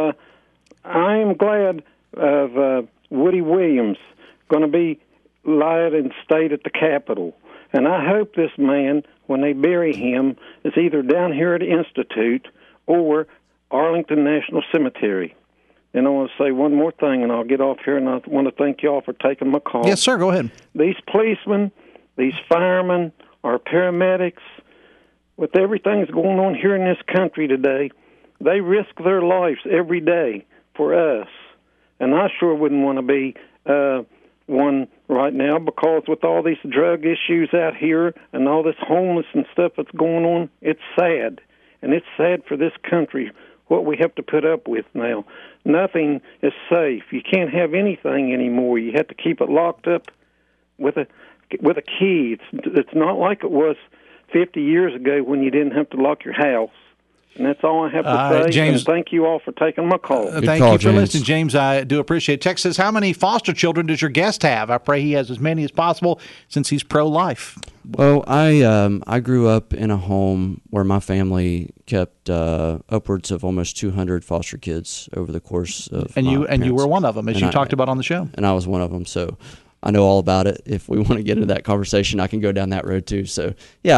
I am glad of Woody Williams going to be lied in state at the Capitol, and I hope this man, when they bury him, is either down here at the Institute or Arlington National Cemetery. And I want to say one more thing, and I'll get off here, and I want to thank you all for taking my call. Yes, sir, go ahead. These policemen, these firemen, our paramedics, with everything that's going on here in this country today, they risk their lives every day for us. And I sure wouldn't want to be one right now, because with all these drug issues out here and all this homeless and stuff that's going on, it's sad. And it's sad for this country, what we have to put up with now. Nothing is safe. You can't have anything anymore. You have to keep it locked up with a key. It's not like it was 50 years ago when you didn't have to lock your house. And that's all I have to say. James, and thank you all for taking my call. Thank you for listening, James. I do appreciate it. Text says, how many foster children does your guest have? I pray he has as many as possible since he's pro-life. Well, I grew up in a home where my family kept upwards of almost 200 foster kids over the course of you were one of them, as you talked about on the show. And I was one of them, so I know all about it. If we want to get into that conversation, I can go down that road too. So,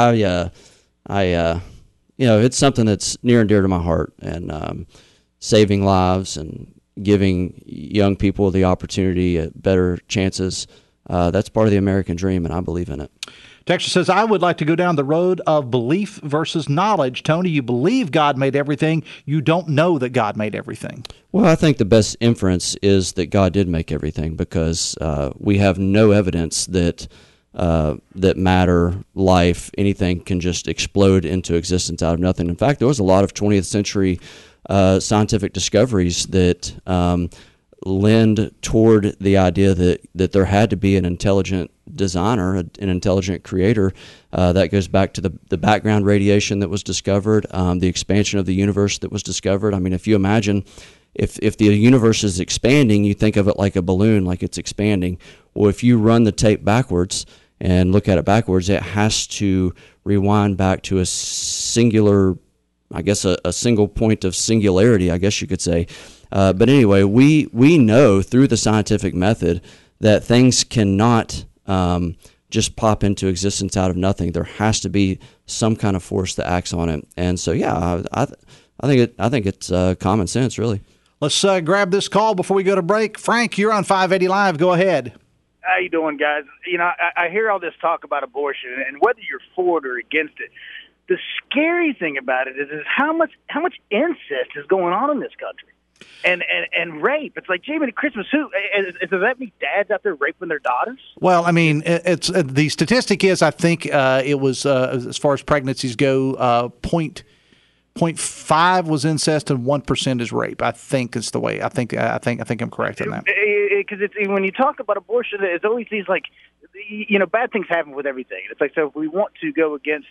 it's something that's near and dear to my heart, and saving lives and giving young people the opportunity at better chances. That's part of the American dream, and I believe in it. Texter says, I would like to go down the road of belief versus knowledge. Tony, you believe God made everything. You don't know that God made everything. Well, I think the best inference is that God did make everything, because we have no evidence that matter, life, anything can just explode into existence out of nothing. In fact, there was a lot of 20th century scientific discoveries that lend toward the idea that there had to be an intelligent designer, an intelligent creator. That goes back to the background radiation that was discovered, the expansion of the universe that was discovered. I mean, if you imagine, if the universe is expanding, you think of it like a balloon, like it's expanding. Well, if you run the tape backwards and look at it backwards, it has to rewind back to a singular, I guess, a single point of singularity, I guess you could say. But anyway, we know through the scientific method that things cannot just pop into existence out of nothing. There has to be some kind of force that acts on it. And so, I think it's common sense, really. Let's grab this call before we go to break. Frank, you're on 580 Live. Go ahead. How you doing, guys? You know, I hear all this talk about abortion, and whether you're for it or against it, the scary thing about it is how much incest is going on in this country, and rape. It's like, Jamie, at Christmas, does that mean dads out there raping their daughters? Well, I mean, it's the statistic is, I think it was as far as pregnancies go, 0.5 was incest and 1% is rape. I think it's the way. I think I'm correct on that. Because it's when you talk about abortion, it's always these bad things happen with everything. It's like, so if we want to go against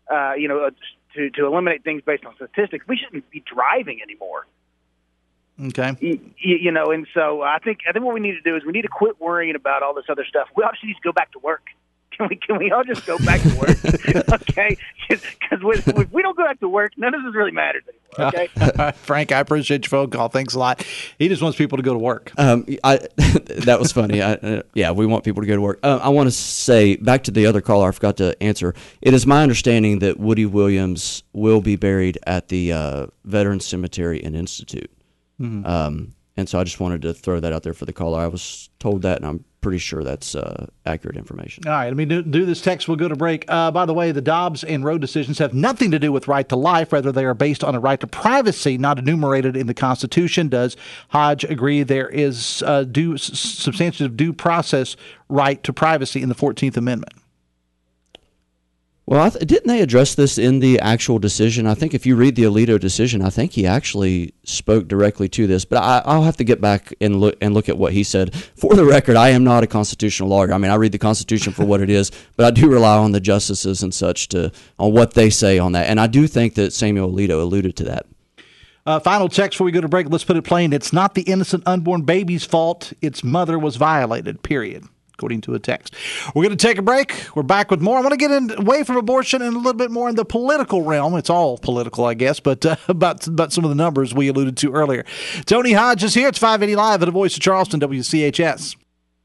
to eliminate things based on statistics, we shouldn't be driving anymore. Okay. And so I think what we need to do is we need to quit worrying about all this other stuff. We also need to go back to work. Can we all just go back to work? Okay? Because if we don't go back to work, none of this really matters anymore. Okay? Frank, I appreciate your phone call. Thanks a lot. He just wants people to go to work. That was funny. We want people to go to work. I want to say, back to the other caller, I forgot to answer. It is my understanding that Woody Williams will be buried at the Veterans Cemetery and Institute. Mm-hmm. And so I just wanted to throw that out there for the caller. I was told that, and I'm pretty sure that's accurate information. All right, let me do this text. We'll go to break. By the way, the Dobbs and Roe decisions have nothing to do with right to life. Rather, they are based on a right to privacy not enumerated in the Constitution. Does Hodge agree there is substantive due process right to privacy in the 14th Amendment? Well, didn't they address this in the actual decision? I think if you read the Alito decision, I think he actually spoke directly to this. But I'll have to get back and look at what he said. For the record, I am not a constitutional lawyer. I mean, I read the Constitution for what it is, but I do rely on the justices and such on what they say on that. And I do think that Samuel Alito alluded to that. Final text before we go to break. Let's put it plain. It's not the innocent unborn baby's fault. Its mother was violated, period. According to a text. We're going to take a break. We're back with more. I want to get away from abortion and a little bit more in the political realm. It's all political, I guess, but about some of the numbers we alluded to earlier. Tony Hodge is here. It's 580 Live at the Voice of Charleston, WCHS.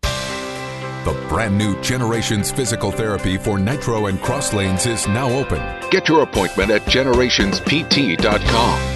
The brand new Generations Physical Therapy for Nitro and Cross Lanes is now open. Get your appointment at generationspt.com.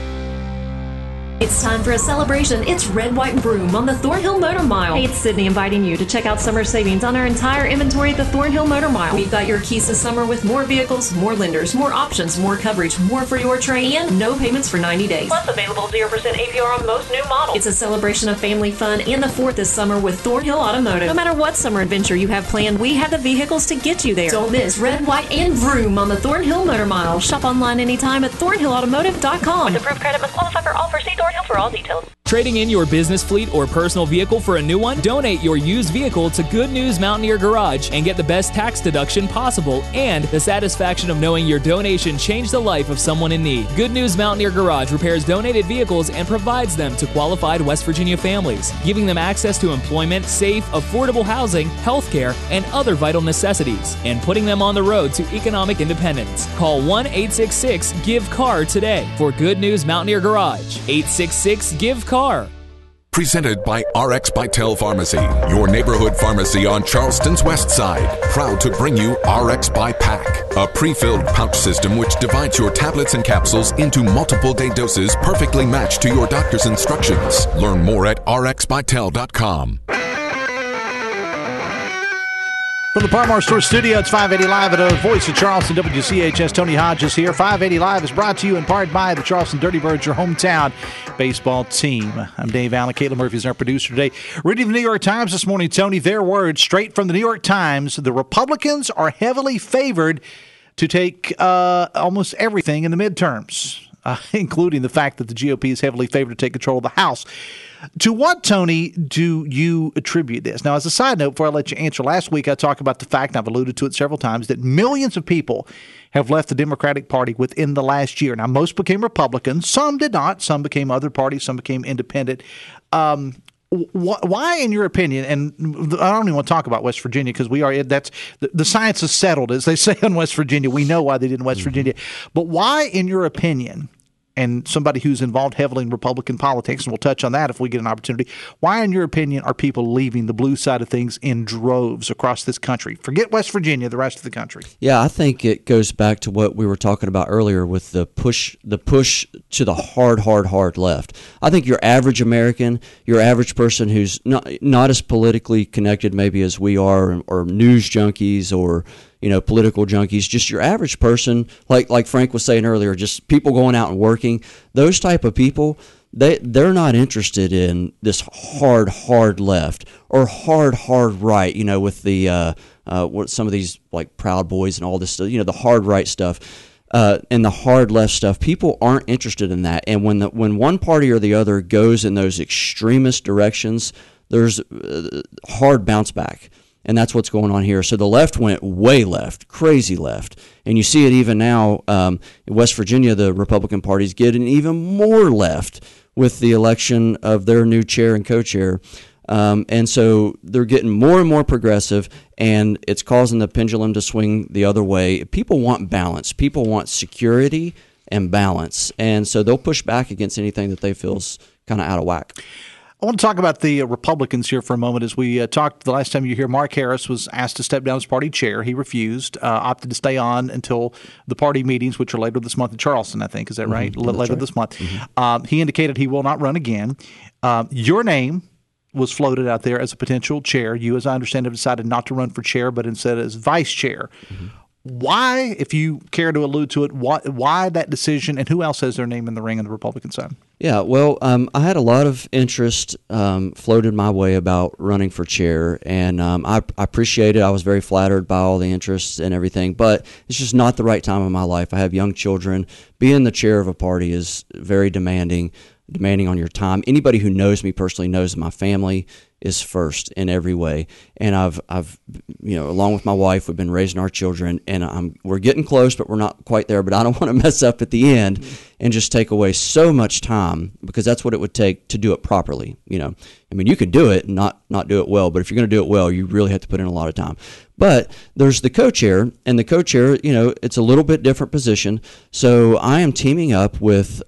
It's time for a celebration. It's Red, White, and Broom on the Thornhill Motor Mile. Hey, it's Sydney inviting you to check out summer savings on our entire inventory at the Thornhill Motor Mile. We've got your keys to summer with more vehicles, more lenders, more options, more coverage, more for your trade, and no payments for 90 days. Plus available 0% APR on most new models. It's a celebration of family fun and the 4th this summer with Thornhill Automotive. No matter what summer adventure you have planned, we have the vehicles to get you there. Don't miss Red, White, and Vroom on the Thornhill Motor Mile. Shop online anytime at thornhillautomotive.com. With approved credit must qualify for all. See Thornhill for all details. Trading in your business fleet or personal vehicle for a new one? Donate your used vehicle to Good News Mountaineer Garage and get the best tax deduction possible and the satisfaction of knowing your donation changed the life of someone in need. Good News Mountaineer Garage repairs donated vehicles and provides them to qualified West Virginia families, giving them access to employment, safe, affordable housing, health care, and other vital necessities, and putting them on the road to economic independence. Call 1-866-GIVE-CAR today for Good News Mountaineer Garage. 866-GIVE-CAR. Presented by RX Vital Pharmacy, your neighborhood pharmacy on Charleston's west side. Proud to bring you RX by Pack, a pre-filled pouch system which divides your tablets and capsules into multiple day doses perfectly matched to your doctor's instructions. Learn more at rxvital.com. From the Par-Mar Store studio, it's 580 Live at the Voice of Charleston, WCHS. Tony Hodges here. 580 Live is brought to you in part by the Charleston Dirty Birds, your hometown baseball team. I'm Dave Allen. Caitlin Murphy is our producer today. Reading the New York Times this morning, Tony, their words straight from the New York Times. The Republicans are heavily favored to take almost everything in the midterms, including the fact that the GOP is heavily favored to take control of the House. To what, Tony, do you attribute this? Now, as a side note, before I let you answer, last week I talked about the fact, and I've alluded to it several times, that millions of people have left the Democratic Party within the last year. Now, most became Republicans. Some did not. Some became other parties. Some became independent. Why, in your opinion, and I don't even want to talk about West Virginia because the science is settled, as they say in West Virginia. We know why they did in West Virginia. But why, in your opinion, and somebody who's involved heavily in Republican politics, and we'll touch on that if we get an opportunity, why, in your opinion, are people leaving the blue side of things in droves across this country? Forget West Virginia, the rest of the country. Yeah, I think it goes back to what we were talking about earlier with the push to the hard left. I think your average American, your average person who's not as politically connected maybe as we are, or news junkies or political junkies, just your average person, like Frank was saying earlier, just people going out and working, those type of people, they're not interested in this hard left or hard right, with the what some of these like Proud Boys and all this stuff, the hard right stuff. and the hard left stuff, people aren't interested in that. And when one party or the other goes in those extremist directions, there's hard bounce back. And that's what's going on here. So the left went way left, crazy left. And you see it even now in West Virginia, the Republican Party's getting even more left with the election of their new chair and co-chair. And so they're getting more and more progressive, and it's causing the pendulum to swing the other way. People want balance. People want security and balance. And so they'll push back against anything that they feel is kind of out of whack. I want to talk about the Republicans here for a moment. As we talked the last time you were here, Mark Harris was asked to step down as party chair. He refused, opted to stay on until the party meetings, which are later this month in Charleston, I think. Is that right? Later this month. He indicated he will not run again. Your name was floated out there as a potential chair. You, as I understand, have decided not to run for chair, but instead as vice chair. Why, if you care to allude to it, why that decision, and who else has their name in the ring on the Republican side? Yeah, well, I had a lot of interest floated my way about running for chair, and I appreciate it. I was very flattered by all the interests and everything, but it's just not the right time in my life. I have young children. Being the chair of a party is very demanding on your time. Anybody who knows me personally knows my family is first in every way. And I've along with my wife, we've been raising our children, and we're getting close, but we're not quite there. But I don't want to mess up at the end and just take away so much time, because that's what it would take to do it properly. I mean, you could do it and not do it well, but if you're going to do it well, you really have to put in a lot of time. But there's the co-chair, and the co-chair, it's a little bit different position. So I am teaming up with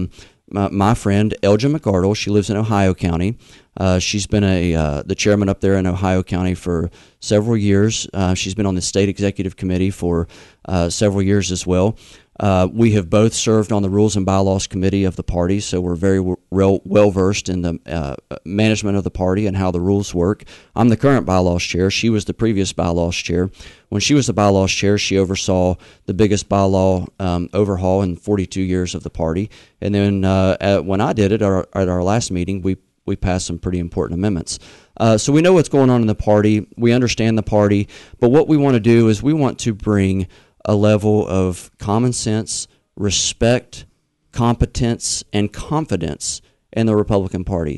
my friend Elgin McArdle. She lives in Ohio County. She's been the chairman up there in Ohio County for several years. She's been on the state executive committee for several years as well. We have both served on the Rules and Bylaws Committee of the party, so we're very well versed in the management of the party and how the rules work. I'm the current bylaws chair. She was the previous bylaws chair. When she was the bylaws chair, she oversaw the biggest bylaw overhaul in 42 years of the party. And then when I did it at our last meeting, we passed some pretty important amendments. So we know what's going on in the party. We understand the party. But what we want to do is we want to bring a level of common sense, respect, competence, and confidence in the Republican Party.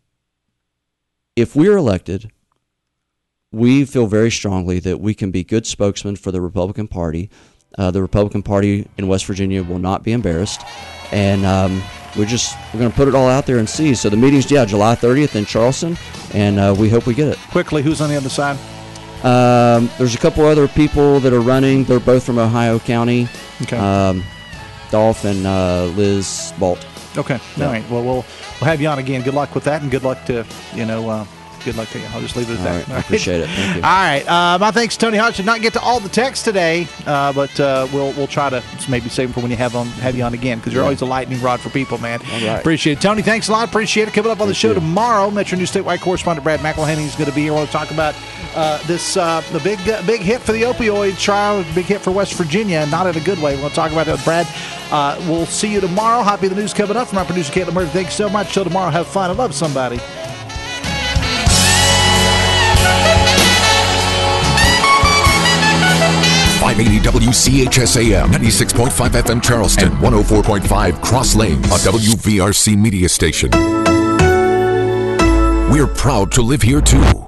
If we are elected, we feel very strongly that we can be good spokesmen for the Republican Party. The Republican Party in West Virginia will not be embarrassed. And we're going to put it all out there and see. So the meeting's, July 30th in Charleston, and we hope we get it. Quickly, who's on the other side? There's a couple other people that are running. They're both from Ohio County. Okay. Dolph and Liz Bolt. Okay. Yeah. All right. Well, we'll have you on again. Good luck with that, and good luck to good luck to you. I'll just leave it at that. All right. I appreciate it. Thank you. All right. My thanks to Tony Hodge. Did not get to all the texts today, but we'll try to maybe save them for when you have you on again, because you're always a lightning rod for people, man. All right. Appreciate it. Tony, thanks a lot. Appreciate it. Coming up on the show tomorrow, Metro News statewide correspondent Brad McElhaney is going to be here. We'll talk about the big hit for the opioid trial, big hit for West Virginia, not in a good way. We'll talk about that with Brad. We'll see you tomorrow. Happy the news coming up from our producer Caitlin Murphy. Thanks so much. Till tomorrow, have fun and love somebody. 580 WCHS-AM, 96.5 FM Charleston, 104.5 Cross Lanes, a WVRC media station. We're proud to live here too.